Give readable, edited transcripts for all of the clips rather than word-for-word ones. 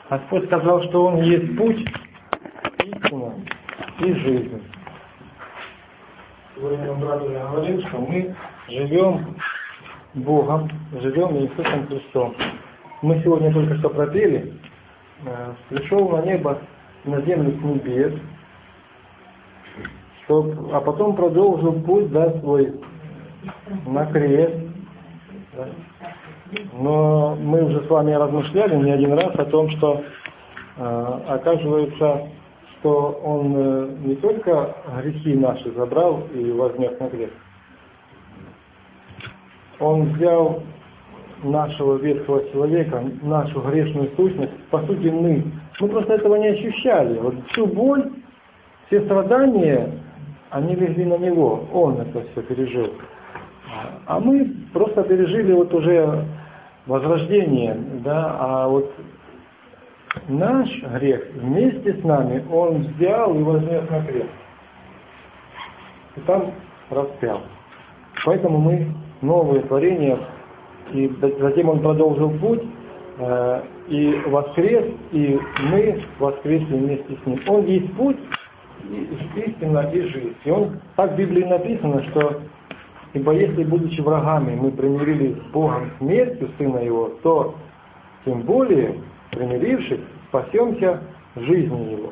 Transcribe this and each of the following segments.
Господь сказал, что Он есть путь, истина и жизнь. Сегодня брат уже говорил, что мы живем Богом, живем Иисусом Христом. Мы сегодня только что пропели, пришел на небо, на землю с небес, а потом продолжил путь, свой на крест. Да. Но мы уже с вами размышляли не один раз о том, что оказывается, что Он не только грехи наши забрал и вознес на крест. Он взял нашего ветхого человека, нашу грешную сущность. По сути, мы просто этого не ощущали. Вот всю боль, все страдания, они легли на Него. Он это все пережил. А мы просто пережили вот уже возрождение, да, а вот наш грех вместе с нами Он взял и вознес на крест. И там распял. Поэтому мы новые творения, и затем Он продолжил путь, и воскрес, и мы воскресли вместе с Ним. Он есть путь, истина и жизнь. И так в Библии написано, что ибо если, будучи врагами, мы примирились с Богом смертью Сына Его, то тем более, примирившись, спасемся жизнью Его.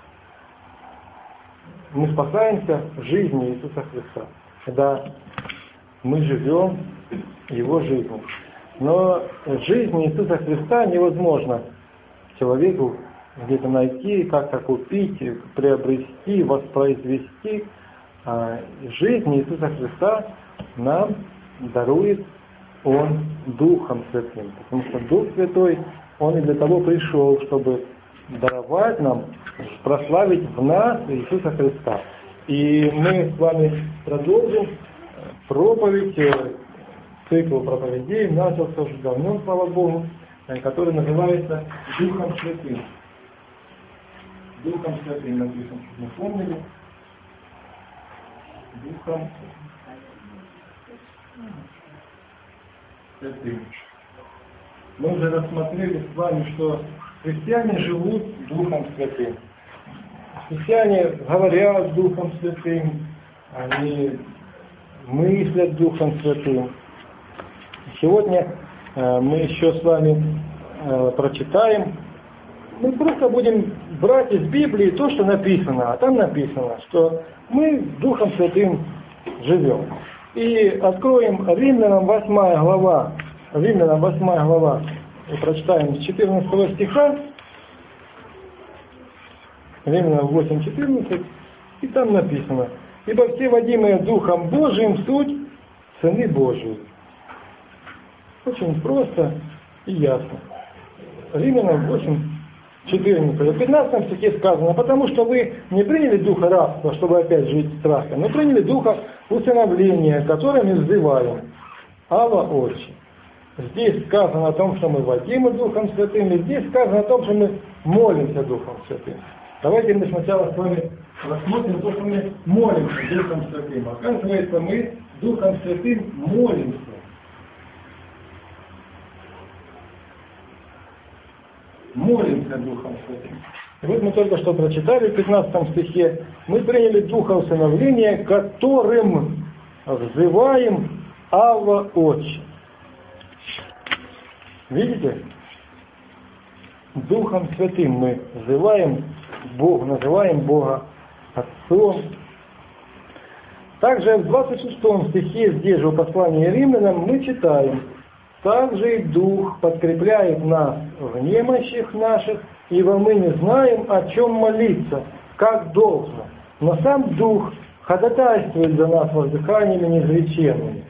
Мы спасаемся жизнью Иисуса Христа, когда мы живем Его жизнью. Но жизнь Иисуса Христа невозможно человеку где-то найти, как-то купить, приобрести, воспроизвести. Жизнь Иисуса Христа нам дарует Он Духом Святым. Потому что Дух Святой, Он и для того пришел, чтобы даровать нам, прославить в нас Иисуса Христа. И мы с вами продолжим проповедь, цикл проповедей, начался уже давно, слава Богу, который называется Духом Святым. Духом Святым написано, чтобы мы помнили. Духом Святым. Мы уже рассмотрели с вами, что христиане живут Духом Святым. Христиане говорят Духом Святым, они мыслят Духом Святым. Сегодня мы еще с вами прочитаем. Мы просто будем брать из Библии то, что написано. А там написано, что мы Духом Святым живем. И откроем Римлянам 8 глава. Римлянам 8 глава. И прочитаем с 14 стиха. Римлянам 8:14. И там написано: «Ибо все водимые Духом Божиим суть сыны Божии». Очень просто и ясно. Римлянам 8:14. В 15 стихе сказано: «Потому что вы не приняли духа рабства, чтобы опять жить в страхе, но приняли духа усыновления, которым мы взываем: Авва, Отче». Здесь сказано о том, что мы водимы Духом Святым, и здесь сказано о том, что мы молимся Духом Святым. Давайте мы сначала с вами рассмотрим то, что мы молимся Духом Святым. Оказывается, мы Духом Святым молимся. Молимся Духом Святым. И вот мы только что прочитали в 15 стихе: мы приняли Духа усыновления, которым взываем Авва, Отче. Видите? Духом Святым мы взываем Бога, называем Бога Отцом. Также в 26 стихе, здесь же в послании Римлянам, мы читаем: «Также и Дух подкрепляет нас в немощах наших, ибо мы не знаем, о чем молиться, как должно. Но сам Дух ходатайствует за нас воздыханиями неизреченными».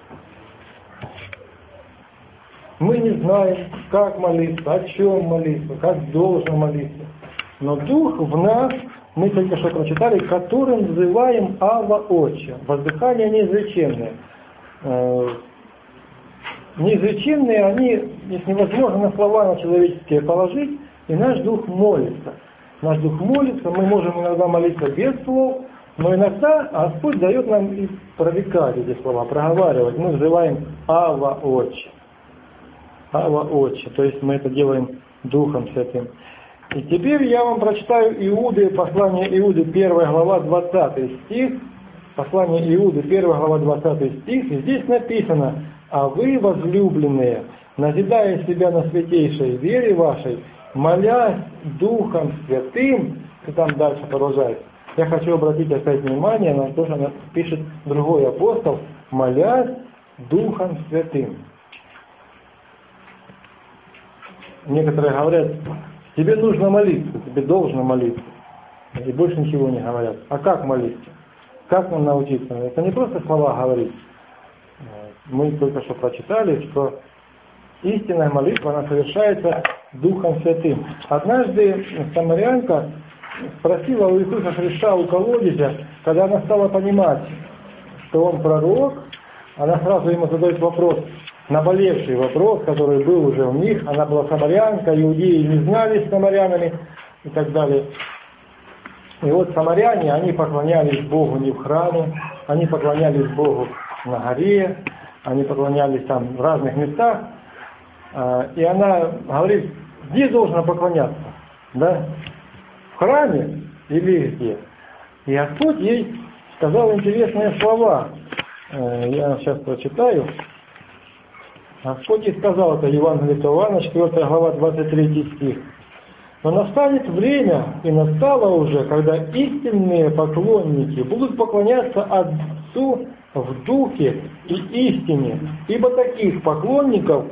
Мы не знаем, как молиться, о чем молиться, как должно молиться. Но Дух в нас, мы только что прочитали, которым взываем Авва, Отче. Воздыхания неизреченные. Неизреченные, они, их невозможно на слова на человеческие положить, и наш Дух молится. Наш Дух молится, мы можем иногда молиться без слов, но иногда Господь дает нам и прорекать эти слова, проговаривать. Мы взываем Авва, Отче. Авва, Отче. То есть мы это делаем Духом Святым. И теперь я вам прочитаю Иуды, послание Иуды, 1 глава, 20 стих. Послание Иуды, 1 глава, 20 стих. И здесь написано: «А вы, возлюбленные, назидая себя на святейшей вере вашей, молясь Духом Святым», и там дальше продолжается. Я хочу обратить опять внимание на то, что пишет другой апостол: «молясь Духом Святым». Некоторые говорят: тебе нужно молиться, тебе должно молиться. И больше ничего не говорят. А как молиться? Как нам научиться? Это не просто слова говорить. Мы только что прочитали, что истинная молитва, она совершается Духом Святым. Однажды самарянка спросила у Иисуса Христа у колодезя, когда она стала понимать, что он пророк, она сразу ему задает вопрос, наболевший вопрос, который был уже у них. Она была самарянка, иудеи не знались самарянами и так далее. И вот самаряне, они поклонялись Богу не в храме, они поклонялись Богу на горе, они поклонялись там в разных местах. И она говорит: где должна поклоняться? Да? В храме или где? И Господь ей сказал интересные слова. Я сейчас прочитаю. Господь ей сказал, это Евангелие от Иоанна, 4 глава, 23 стих. «Но настанет время, и настало уже, когда истинные поклонники будут поклоняться Отцу в Духе и истине, ибо таких поклонников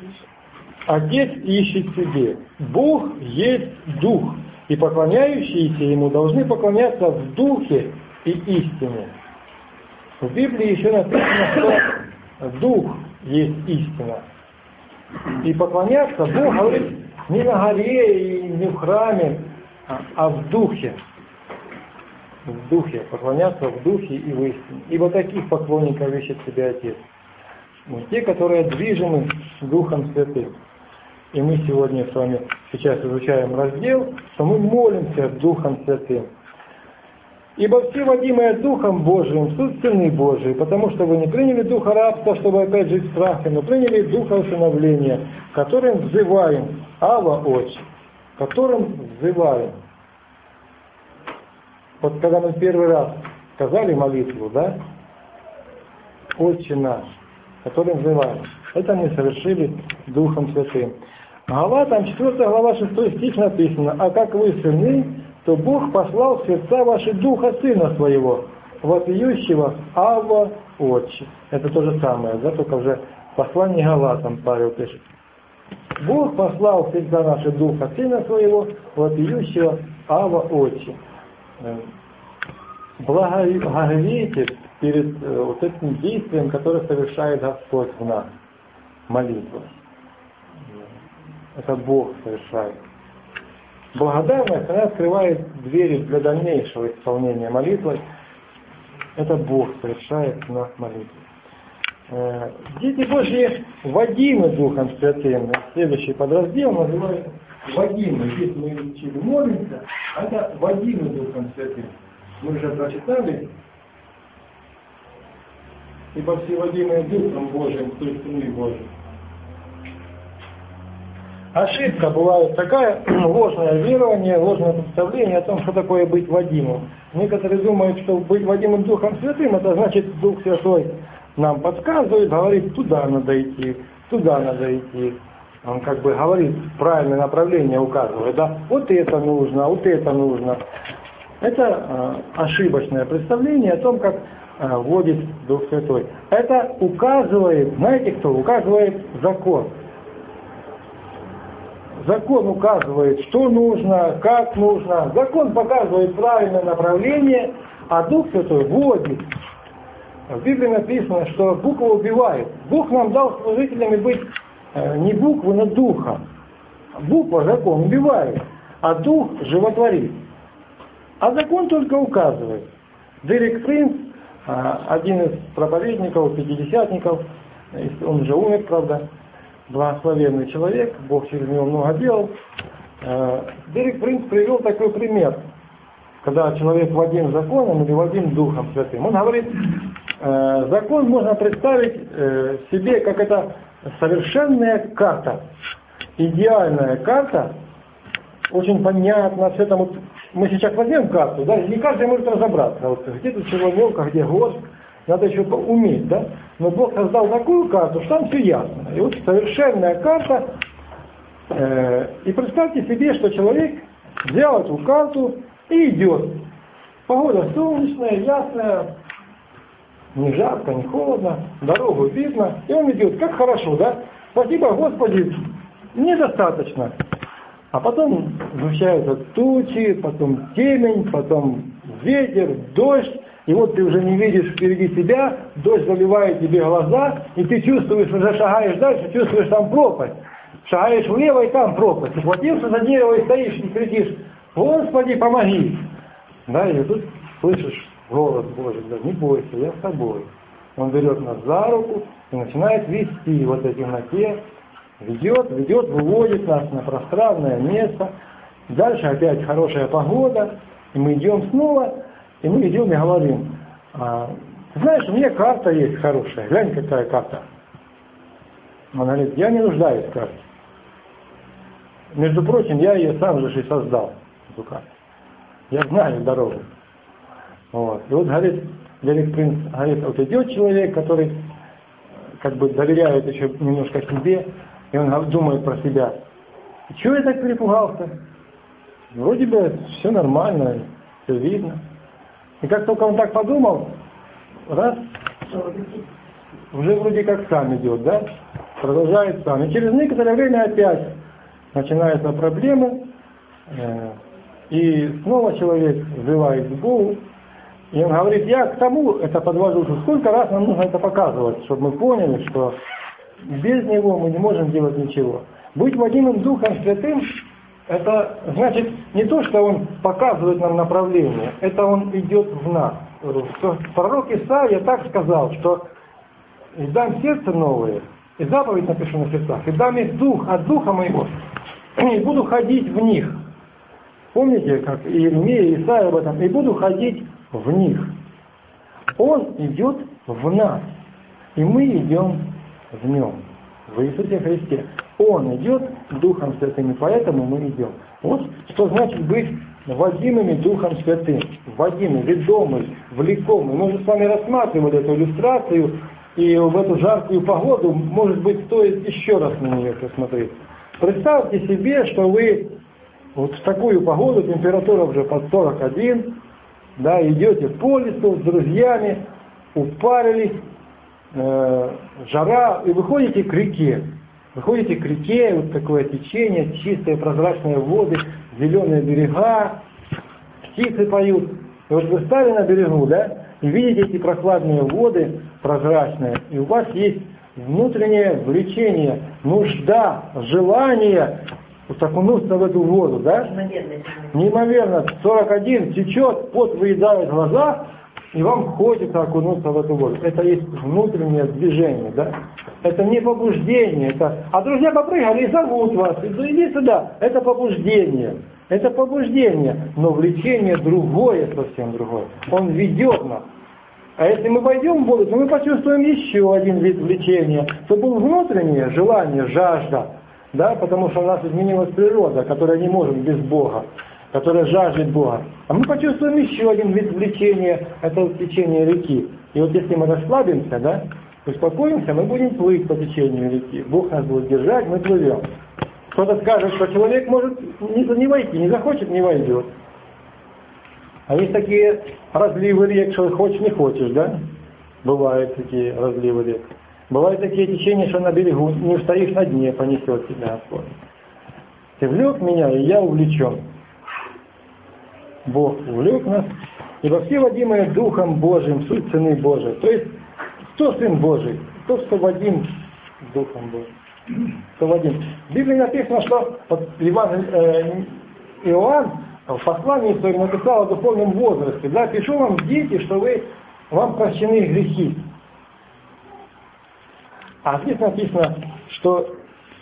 Отец ищет себе. Бог есть Дух, и поклоняющиеся Ему должны поклоняться в Духе и истине». В Библии еще написано, что Дух есть истина. И поклоняться Бог говорит не на горе и не в храме, а в Духе. В Духе. Поклоняться в Духе и в истине. Ибо таких поклонников ищет себе Отец. Те, которые движимы Духом Святым. И мы сегодня с вами сейчас изучаем раздел, что мы молимся Духом Святым. «Ибо все, водимые Духом Божиим, суть сыны Божии, потому что вы не приняли духа рабства, чтобы опять жить в страхе, но приняли духа усыновления, которым взываем, Ава Отче», которым взываем. Вот когда мы первый раз сказали молитву, да, «Отче наш», которым взываем, это мы совершили Духом Святым. Галатам 4 глава 6 стих написано: «А как вы сыны, то Бог послал в сердца ваши Духа Сына Своего, вопиющего Авва Отче». Это то же самое, да, только уже в послании Галатам Павел пишет. Бог послал в сердца наши Духа Сына Своего, вопиющего Авва Отче. Благоговейте перед вот этим действием, которое совершает Господь в нас, молитва. Это Бог совершает. Благодарность, она открывает двери для дальнейшего исполнения молитвы. Это Бог совершает в нас молитву. Дети Божьи водимы Духом Святым. Следующий подраздел называется водимы. Здесь мы учили молимся, а это водимы Духом Святым. Мы уже прочитали. «Ибо все водимые Духом Божиим, то есть сыны Божьи». Ошибка бывает такая, ложное верование, ложное представление о том, что такое быть водимым. Некоторые думают, что быть водимым Духом Святым, это значит, Дух Святой нам подсказывает, говорит, туда надо идти, туда надо идти. Он как бы говорит, правильное направление указывает, да, вот это нужно, вот это нужно. Это ошибочное представление о том, как вводит Дух Святой. Это указывает, знаете кто? Указывает закон. Закон указывает, что нужно, как нужно. Закон показывает правильное направление, а Дух Святой вводит. В Библии написано, что буква убивает. Бог нам дал служителями быть не буквы, но духа. Буква, закон убивает, а дух животворит. А закон только указывает. Дерек Принц, один из проповедников, пятидесятников, он уже умер, правда, благословенный человек, Бог через него много делал. Дерек Принц привел такой пример, когда человек водим законом или водим Духом Святым. Он говорит, закон можно представить себе как это совершенная карта. идеальная карта, очень понятно, все там, вот, мы сейчас возьмем карту, да, не каждый может разобраться, вот, где тут Червонелка, где Горск, надо еще уметь, да, но Бог создал такую карту, что там все ясно, и вот совершенная карта, и представьте себе, что человек взял эту карту и идет, погода солнечная, ясная, не жарко, не холодно, дорогу видно, и он идет, как хорошо, да, спасибо Господи, недостаточно. А потом сгущаются тучи, потом темень, потом ветер, дождь, и вот ты уже не видишь впереди себя, дождь заливает тебе глаза, и ты чувствуешь, уже шагаешь дальше, чувствуешь там пропасть. Шагаешь влево, и там пропасть. И хватился за дерево и стоишь, и кричишь: Господи, помоги! Да, и тут слышишь голос Божий, да, не бойся, я с тобой. Он берет нас за руку и начинает вести вот этой темноте, ведет, выводит нас на пространное место. Дальше опять хорошая погода, и мы идем снова, и мы идем и говорим: знаешь, у меня карта есть хорошая, глянь, какая карта. Он говорит: я не нуждаюсь в карте. Между прочим, я ее сам же и создал, эту карту. Я знаю дорогу. Вот. И вот говорит принц, говорит, вот идет человек, который как бы доверяет еще немножко себе, и он думает про себя: чего я так перепугался? Вроде бы все нормально, все видно. И как только он так подумал, раз, уже вроде как сам идет, да? Продолжает сам. И через некоторое время опять начинаются проблемы, и снова человек взывает к Богу, и он говорит: я к тому это подвожу, что сколько раз нам нужно это показывать, чтобы мы поняли, что без Него мы не можем делать ничего. Быть водимым Духом Святым, это значит не то, что Он показывает нам направление, это Он идет в нас. Пророк Исаия так сказал, что «И дам сердце новое, и заповедь напишу на сердцах, и дам их дух от духа моего, и буду ходить в них». Помните, как Иеремия и Исаия об этом? «И буду ходить в них». Он идет в нас, и мы идем в Нем, в Иисусе Христе. Он идет Духом Святым, и поэтому мы идем. Вот что значит быть водимыми Духом Святым. Водимый, ведомый, влекомый. Мы уже с вами рассматривали эту иллюстрацию, и в эту жаркую погоду, может быть, стоит еще раз на нее посмотреть. Представьте себе, что вы вот в такую погоду, температура уже под 41, да, идете по лесу с друзьями, упарились, жара, и выходите к реке. Выходите к реке, вот такое течение, чистые прозрачные воды, зеленые берега, птицы поют. И вот вы стали на берегу, да, и видите эти прохладные воды, прозрачные, и у вас есть внутреннее влечение, нужда, желание вот окунуться в эту воду, да? Неимоверно. 41 течет, пот выедает глаза, и вам хочется окунуться в эту воду. Это есть внутреннее движение, да? Это не побуждение. Это... А друзья попрыгали и зовут вас, иди сюда. Это побуждение. Это побуждение. Но влечение другое, совсем другое. Он ведет нас. А если мы пойдем в воду, то мы почувствуем еще один вид влечения. Это было внутреннее желание, жажда. Да? Потому что у нас изменилась природа, которая не может без Бога, которая жаждет Бога. А мы почувствуем еще один вид влечения, это течение реки. И вот если мы расслабимся, да, успокоимся, мы будем плыть по течению реки. Бог нас будет держать, мы плывем. Кто-то скажет, что человек может не войти, не захочет, не войдет. А есть такие разливы рек, что хочешь, не хочешь, да? Бывают такие разливы рек. Бывают такие течения, что на берегу не устоишь на дне, понесет тебя Господь. Ты влек меня, и я увлечен. Бог увлек нас, ибо все водимые Духом Божиим, суть Сыны Божии. То есть, кто Сын Божий? Тот, кто водим Духом Божиим. Кто водим. В Библии написано, что вот Иоанн в послании своем написал о духовном возрасте. Да, пишу вам, дети, что вам прощены грехи. А здесь написано, что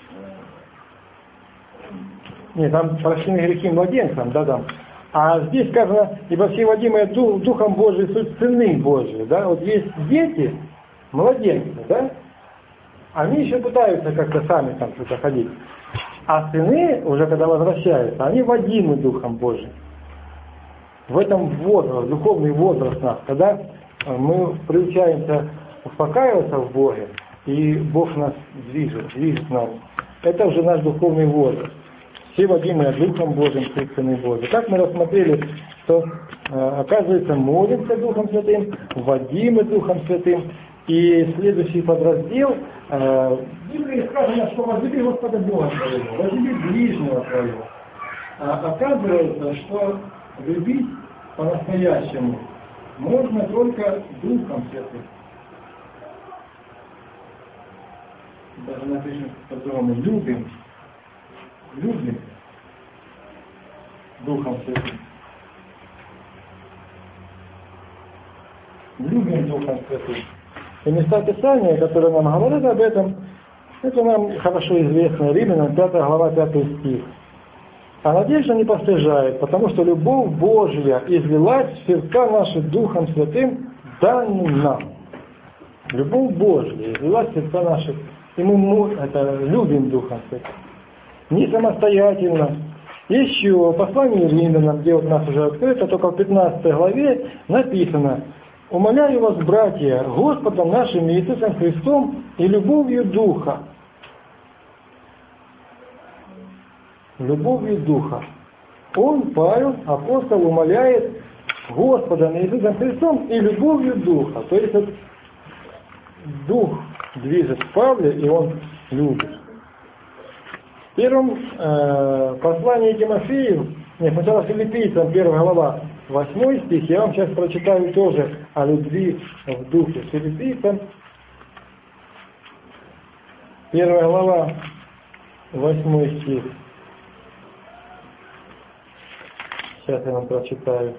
нет, там прощены грехи младенцам, да. А здесь сказано, ибо все водимые Духом Божиим суть Сыны Божии. Да? Вот есть дети, младенцы, да? Они еще пытаются как-то сами там что-то ходить. А сыны, уже когда возвращаются, они водимы Духом Божьим. В этом возраст, духовный возраст нас, когда мы приучаемся успокаиваться в Боге, и Бог нас движет нас. Это уже наш духовный возраст. Все водимые Духом Божьим, все сыны Божьи. Так мы рассмотрели, что, оказывается, молимся Духом Святым, водимы Духом Святым. И следующий подраздел, в Библии сказано, что возлюби Господа Бога твоего, возлюби ближнего твоего. А оказывается, что любить по-настоящему можно только Духом Святым. Даже напишем по-другому, любим Духом Святым. Любим Духом Святым. И места Писания, которые нам говорят об этом, это нам хорошо известно. Римлянам 5 глава 5 стих. А надежда не постыжает, потому что любовь Божья излилась в сердца наши Духом Святым, данным нам. Любовь Божья излилась в сердца наши, и мы это любим Духом Святым. Не самостоятельно. Еще в послании Римлянам, где вот у нас уже открыто, только в 15 главе написано: «Умоляю вас, братья, Господом нашим Иисусом Христом и любовью Духа». Любовью Духа. Он, Павел, апостол, умоляет Господом Иисусом Христом и любовью Духа. То есть вот, Дух движет в Павле, и он любит. В первом послании Тимофею, сначала Филиппийцам, 1 глава, 8 стих, я вам сейчас прочитаю тоже о любви в Духе. Филиппийцам, 1 глава, 8 стих. Сейчас я вам прочитаю.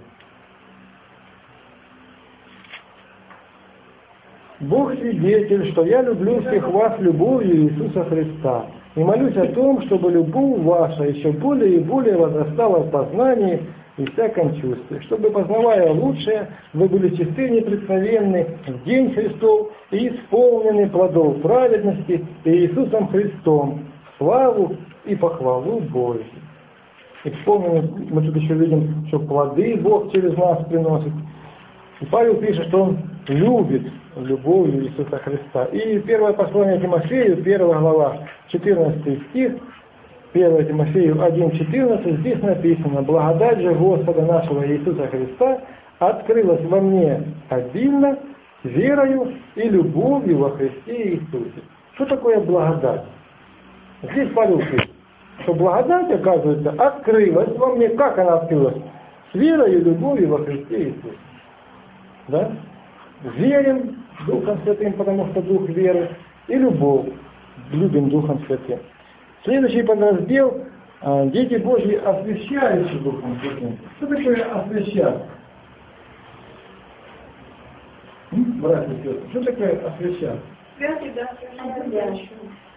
«Бог свидетель, что я люблю всех вас любовью Иисуса Христа, и молюсь о том, чтобы любовь ваша еще более и более возрастала в познании и всяком чувстве, чтобы, познавая лучшее, вы были чисты и неприкосновенны в день Христов и исполнены плодов праведности Иисусом Христом, славу и похвалу Божью». Исполнены, мы тут еще видим, что плоды Бог через нас приносит. И Павел пишет, что он любит любовью Иисуса Христа. И первое послание Тимофею, 1 глава, 14 стих, 1 Тимофею 1,14, здесь написано: «Благодать же Господа нашего Иисуса Христа открылась во мне обильно, верою и любовью во Христе Иисусе». Что такое благодать? Здесь Павел пишет, что благодать, оказывается, открылась во мне. Как она открылась? С верой и любовью во Христе Иисусе. Да? Верим Духом Святым, потому что Дух веры, и любовь. Любим Духом Святым. Следующий подраздел – дети Божьи, освящаются Духом Святым. Что такое освящать? Братья и сестры, что такое освящать? Святый, да, освящающий.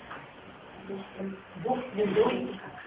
Бог святой.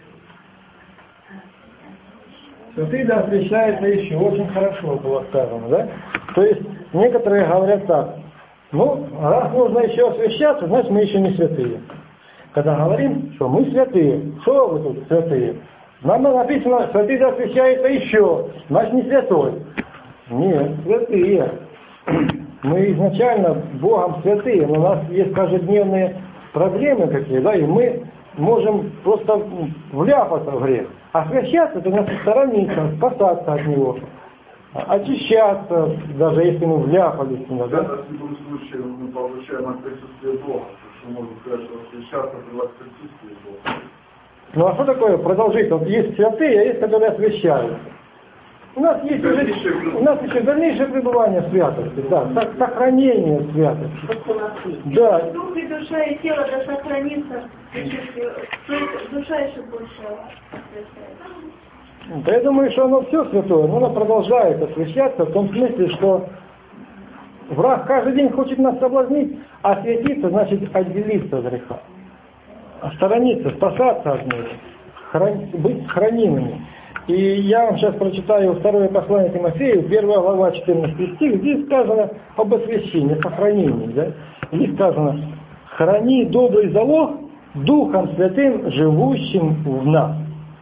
Святый да освящается еще, очень хорошо было сказано, да? То есть некоторые говорят так: ну, раз нужно еще освящаться, значит мы еще не святые. Когда говорим, что мы святые, что вы тут святые? Нам написано, святый да освящается еще, значит не святой. Нет, святые. Мы изначально Богом святые, но у нас есть каждодневные проблемы какие, да, и мы можем просто вляпаться в грех. Освящаться — это значит сторониться, спасаться от него, очищаться, даже если мы вляпались. Да? В любом случае мы получаем от присутствия Бога, что можно сказать, что освящаться от присутствия Бога. Ну а что такое продолжить? Вот есть святые, а есть, которые освящаются. У нас есть еще дальнейшее пребывание в святости, да, сохранение святости. Да. Дух и душа и тело да сохранится, душа еще больше освящается. Да я думаю, что оно все святое, но оно продолжает освящаться в том смысле, что враг каждый день хочет нас соблазнить, а святиться значит отделиться от греха, сторониться, спасаться от него, быть хранимыми. И я вам сейчас прочитаю второе послание Тимофею, 1 глава, 14 стих. Здесь сказано об освящении, сохранении. Да? Здесь сказано: «Храни добрый залог Духом Святым, живущим в нас.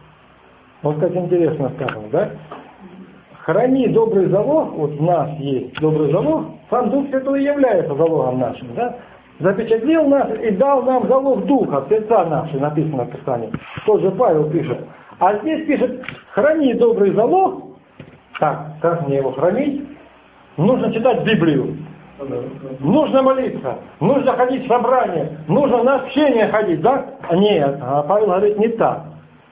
Вот как интересно сказано, да? Храни добрый залог, вот в нас есть добрый залог, сам Дух Святой является залогом нашим, да? Запечатлел нас и дал нам залог Духа в сердца наши, написано в Писании. Тот же Павел пишет. А здесь пишет, храни добрый залог. Так, как мне его хранить? Нужно читать Библию. Нужно молиться, нужно ходить в собрание, нужно на общение ходить, да? Нет, а Павел говорит не так.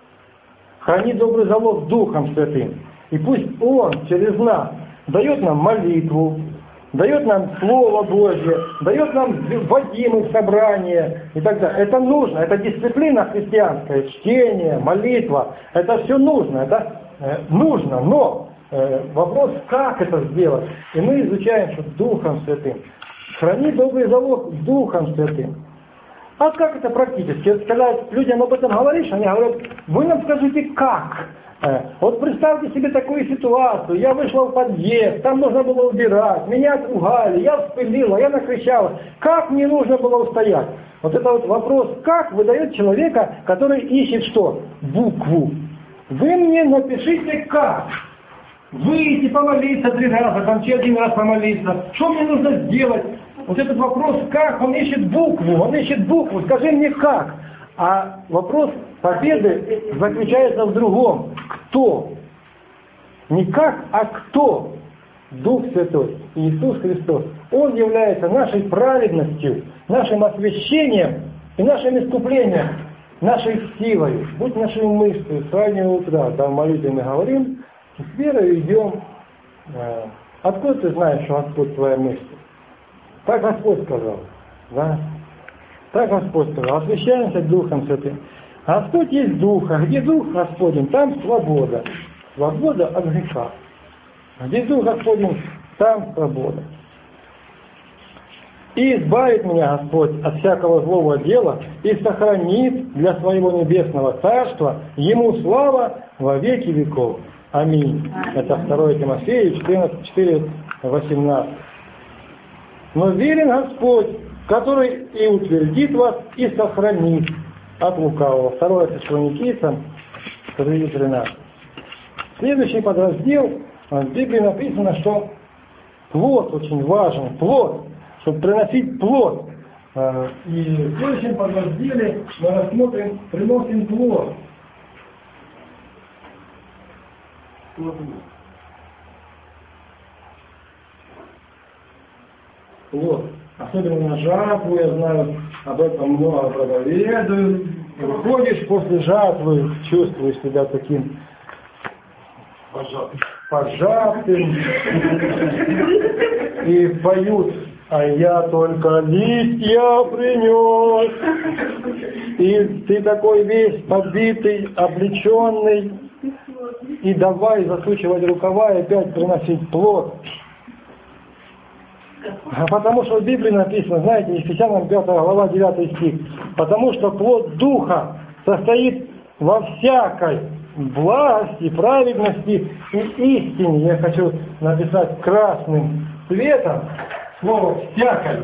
Храни добрый залог Духом Святым. И пусть Он через нас дает нам молитву, дает нам Слово Божье, дает нам вводимые в собрание и так далее. Это нужно, это дисциплина христианская, чтение, молитва, это все нужно, это нужно, но вопрос, как это сделать. И мы изучаем, что Духом Святым. Храни добрый залог Духом Святым. А как это практически? Когда людям об этом говоришь, они говорят, вы нам скажите, как? Вот представьте себе такую ситуацию, я вышла в подъезд, там нужно было убирать, меня отругали, я вспылила, я накричала. Как мне нужно было устоять? Вот это вот вопрос, как выдает человека, который ищет что? Букву. Вы мне напишите как. Выйти помолиться 3 раза, там 1 раз помолиться. Что мне нужно сделать? Вот этот вопрос, как, он ищет букву, скажи мне как. А вопрос победы заключается в другом. Кто? Не как, а кто? Дух Святой, Иисус Христос. Он является нашей праведностью, нашим освящением и нашим искуплением, нашей силой. Будь нашей мыслью, с раннего утра, там в молитве мы говорим, с верой идем. Откуда ты знаешь, что Господь твоя мысль? Так Господь сказал. Да? Так Господь сказал. Освящаемся Духом Святым. Господь есть Дух. А где Дух Господень, там свобода. Свобода от греха. Где Дух Господень, там свобода. И избавит меня Господь от всякого злого дела и сохранит для своего небесного царства Ему слава во веки веков. Аминь. Это 2 Тимофея 14:4-18. Но верен Господь, который и утвердит вас, и сохранит от лукавого. 2 Фессалоникийцам 3:13. Следующий подраздел, в Библии написано, что плод очень важен, плод, чтобы приносить плод. И в следующем подразделе мы рассмотрим, приносим плод. Плод. Особенно на жатву, я знаю, об этом много проповедуют. Выходишь после жатвы, чувствуешь себя таким пожатым. И поют, а я только листья принес. И ты такой весь побитый, облеченный. И давай засучивать рукава и опять приносить плод. Потому что в Библии написано, знаете, Ефесянам 5 глава 9 стих, потому что плод Духа состоит во всякой благости, праведности и истине. Я хочу написать красным цветом слово «всякой».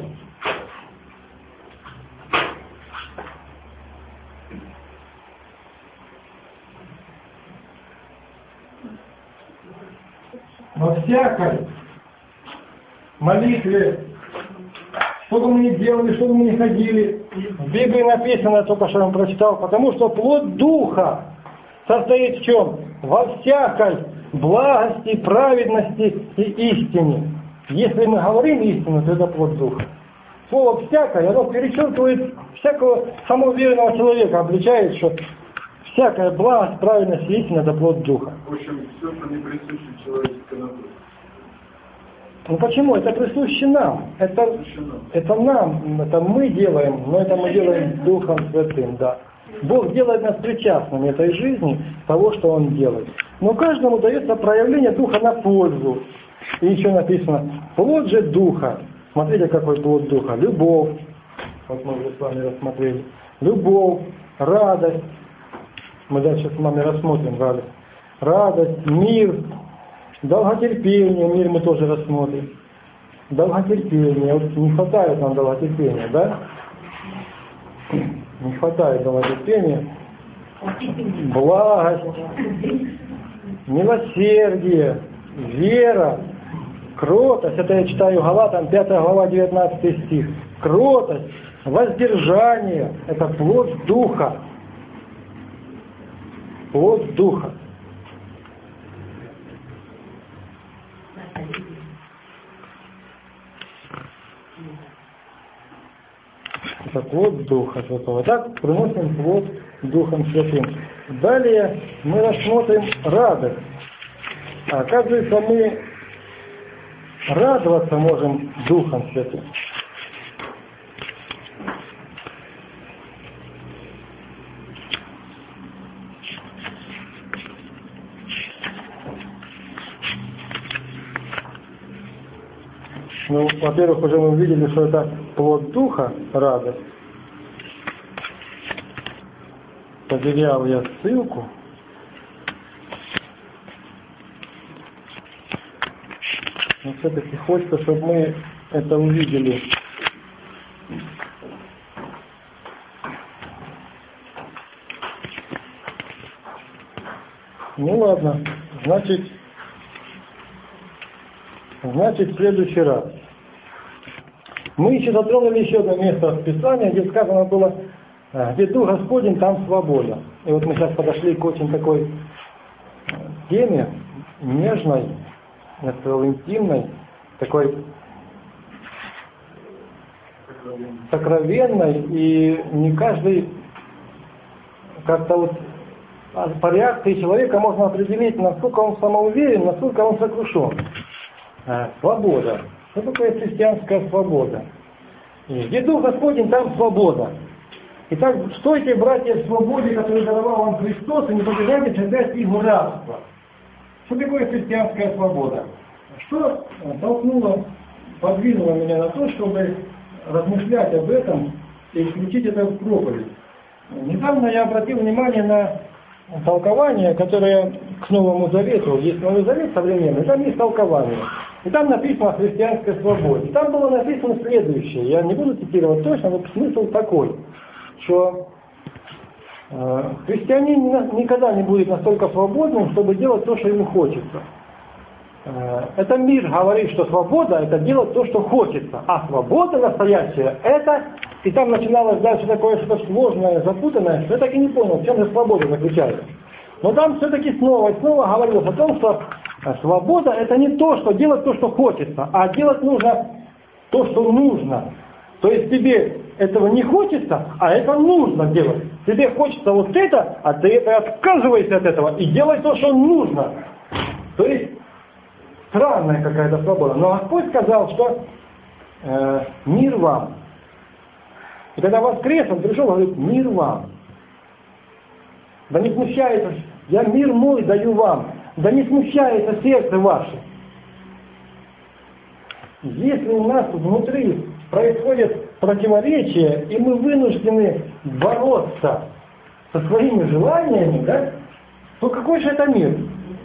Во всякой молитве, что бы мы ни делали, что бы мы ни ходили, в Библии написано, только что я вам прочитал, потому что плод Духа состоит в чем? Во всякой благости, праведности и истине. Если мы говорим истину, то это плод Духа. Слово «всякое», оно перечеркивает всякого самоуверенного человека, обличает, что всякая благость, праведность и истина – это плод Духа. В общем, все, что не присуще человеческой натуре. Ну почему? Это присуще нам. Это нам, это мы делаем, но это мы делаем Духом Святым, да. Бог делает нас причастными этой жизни, того, что Он делает. Но каждому дается проявление Духа на пользу. И еще написано, плод же Духа. Смотрите, какой плод Духа. Любовь. Вот мы уже с вами рассмотрели. Любовь, радость. Мы дальше с вами рассмотрим радость. Радость, мир, долготерпение. Мир мы тоже рассмотрим. Долготерпение. Вот не хватает нам долготерпения, да? Не хватает долготерпения, благость, милосердие, вера, кротость. Это я читаю Галатам, 5 глава, 19 стих. Кротость, воздержание – это плод Духа. Плод Духа. Это плод Духа Святого. Так приносим плод Духом Святым. Далее мы рассмотрим радость. Оказывается, мы радоваться можем Духом Святым. Ну, во-первых, уже мы увидели, что это плод Духа, радость. Потерял я ссылку. Но все-таки хочется, чтобы мы это увидели. Ну ладно, значит, в следующий раз. Мы еще затронули еще одно место в Писании, где сказано было, где Дух Господень, там свобода. И вот мы сейчас подошли к очень такой теме, нежной, я сказал, интимной, такой сокровенной, и не каждый как-то вот по реакции человека можно определить, насколько он самоуверен, насколько он сокрушен. Свобода. Что такое христианская свобода? И где Дух Господень, там свобода. Итак, стойте, братья, в свободе, которую даровал вам Христос, и не побежайте опять его рабства. Что такое христианская свобода? Что толкнуло, подвинуло меня на то, чтобы размышлять об этом и включить это в проповедь? Недавно я обратил внимание на толкование, которое к Новому Завету, есть Новый Завет современный, там есть толкование. И там написано о христианской свободе. И там было написано следующее, я не буду цитировать точно, но смысл такой, что христианин никогда не будет настолько свободным, чтобы делать то, что ему хочется. Это мир говорит, что свобода – это делать то, что хочется, а свобода настоящая – это… И там начиналось дальше такое что-то сложное, запутанное, что я так и не понял, в чем же свобода заключается. Но там все-таки снова и снова говорилось о том, что свобода – это не то, что делать то, что хочется, а делать нужно то, что нужно. То есть тебе этого не хочется, а это нужно делать. Тебе хочется вот это, а ты это отказываешься от этого и делай то, что нужно. То есть странная какая-то свобода. Но Господь сказал, что мир вам. И когда воскрес, Он пришел, говорит, мир вам. Да не смущается, я мир мой даю вам. Да не смущается сердце ваше. Если у нас внутри происходит противоречие, и мы вынуждены бороться со своими желаниями, да, то какой же это мир?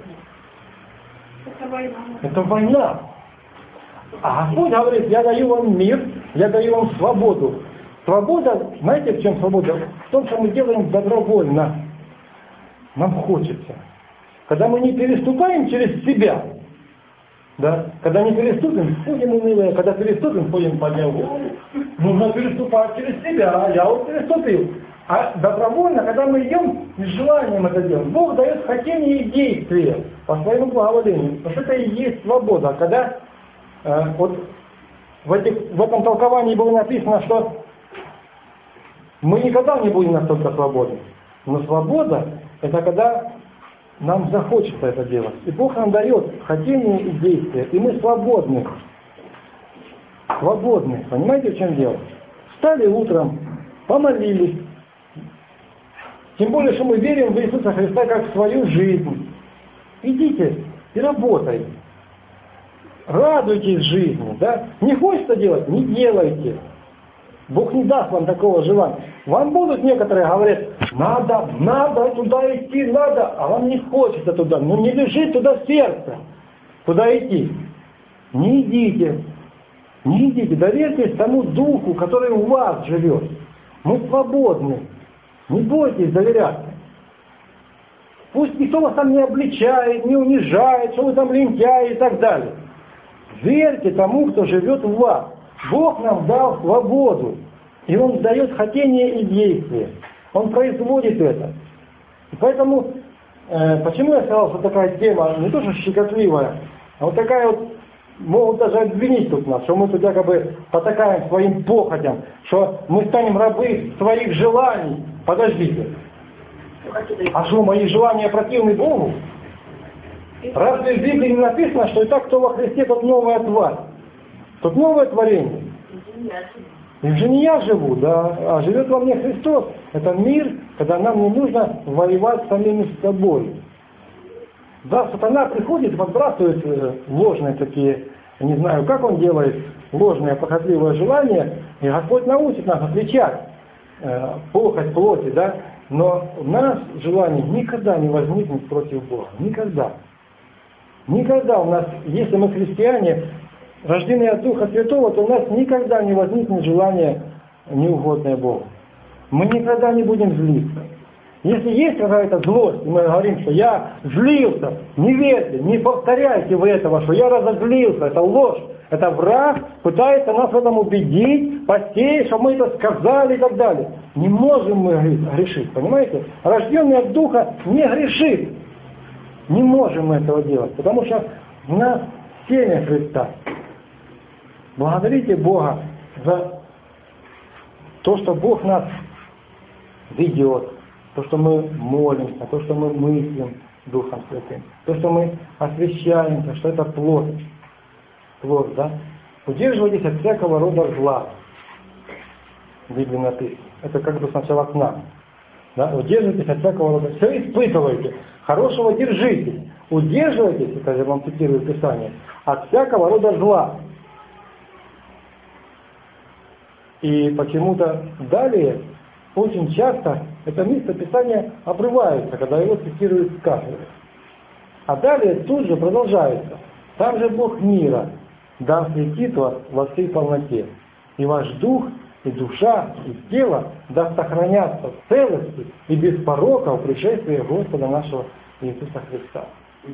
Это война. Это война. А Господь говорит, я даю вам мир, я даю вам свободу. Свобода, знаете, в чем свобода? В том, что мы делаем добровольно. Нам хочется. Когда мы не переступаем через себя, да, когда не переступим, ходим унылые, когда переступим, ходим по дьяволу. Нужно переступать через себя, я вот переступил. А добровольно, когда мы идем с желанием это делать, Бог дает хотение и действие по своему благоволению. Потому что это и есть свобода. Когда вот в этом толковании было написано, что мы никогда не будем настолько свободны. Но свобода – это когда нам захочется это делать. И Бог нам дает хотение и действие. И мы свободны. Свободны. Понимаете, в чем дело? Встали утром, помолились. Тем более, что мы верим в Иисуса Христа как в свою жизнь. Идите и работайте. Радуйтесь жизни. Да? Не хочется делать – не делайте. Бог не даст вам такого желания. Вам будут некоторые говорят, надо туда идти, надо, а вам не хочется туда. Ну не лежит туда сердце, туда идти. Не идите, доверьтесь тому Духу, который у вас живет. Мы свободны. Не бойтесь доверяться. Пусть никто вас там не обличает, не унижает, что вы там лентяи и так далее. Верьте тому, кто живет в вас. Бог нам дал свободу. И Он дает хотение и действие. Он производит это. И поэтому, почему я сказал, что такая тема не то что щекотливая, а вот такая вот, могут даже обвинить тут нас, что мы тут якобы потакаем своим похотям, что мы станем рабы своих желаний. Подождите. А что, мои желания противны Богу? Разве в Библии не написано, что и так, кто во Христе, тот новая тварь? Тот новое творение. И уже не я живу, да, а живет во мне Христос. Это мир, когда нам не нужно воевать с самими собой. Да, сатана приходит, подбрасывает ложные такие, не знаю, как он делает, ложные, похотливые желания, и Господь научит нас отличать похоть плоти, да, но у нас желание никогда не возникнет против Бога. Никогда. Никогда у нас, если мы христиане, рожденные от Духа Святого, то у нас никогда не возникнет желание неугодное Богу. Мы никогда не будем злиться. Если есть какая-то злость, и мы говорим, что я злился, не верьте, не повторяйте вы этого, что я разозлился, это ложь. Это враг пытается нас в этом убедить, посеять, что мы это сказали и так далее. Не можем мы грешить, понимаете? Рожденный от Духа не грешит. Не можем мы этого делать, потому что в нас семя Христа. Благодарите Бога за то, что Бог нас ведет, то, что мы молимся, то, что мы мыслим Духом Святым, то, что мы освящаемся, что это плод. Плод, да? Удерживайтесь от всякого рода зла. В Библии написано. Это как бы сначала к нам. Да? Удерживайтесь от всякого рода. Все испытывайте. Хорошего держитесь. Удерживайтесь, это я вам цитирую Писание, от всякого рода зла. И почему-то далее очень часто это место Писания обрывается, когда его цитируют с кафедры. А далее тут же продолжается. Там же Бог мира да светит вас во всей полноте. И ваш дух, и душа, и тело да сохранятся в целости и без порока в пришествии Господа нашего Иисуса Христа.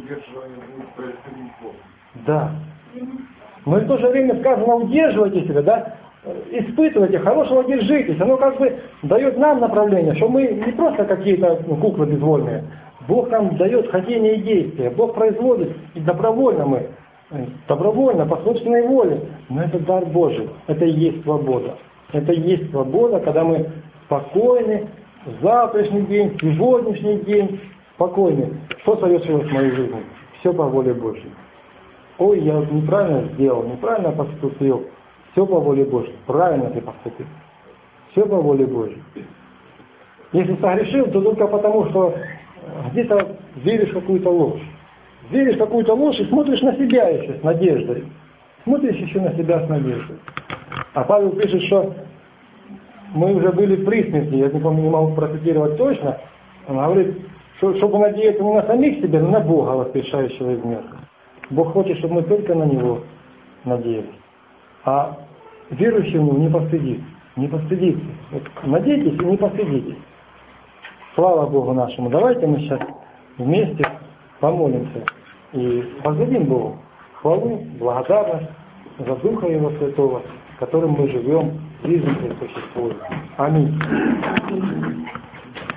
Да. Но и в то же время сказано, удерживайте себя, да? Испытывайте, хорошего держитесь. Оно как бы дает нам направление, что мы не просто какие-то куклы безвольные. Бог нам дает хотение и действия. Бог производит, и добровольно, по собственной воле. Но это дар Божий. Это и есть свобода. Это и есть свобода, когда мы спокойны, завтрашний день, сегодняшний день спокойны. Что совершилось в моей жизни? Все по воле Божьей. Ой, я неправильно сделал, неправильно поступил. Все по воле Божьей. Правильно ты поступил. Все по воле Божьей. Если согрешил, то только потому, что где-то веришь в какую-то ложь. Веришь в какую-то ложь и смотришь на себя еще с надеждой. Смотришь еще на себя с надеждой. А Павел пишет, что мы уже были при смерти. Я не помню, не могу процитировать точно. Он говорит, что, чтобы надеяться не на самих себя, но на Бога, воскрешающего из мертвых. Бог хочет, чтобы мы только на Него надеялись. А верующий в Него не постыдится. Не постыдится. Вот, надейтесь и не постыдитесь. Слава Богу нашему. Давайте мы сейчас вместе помолимся и воздадим Богу хвалу, благодарность за Духа Его Святого, которым мы живем, жизнь существует. Аминь.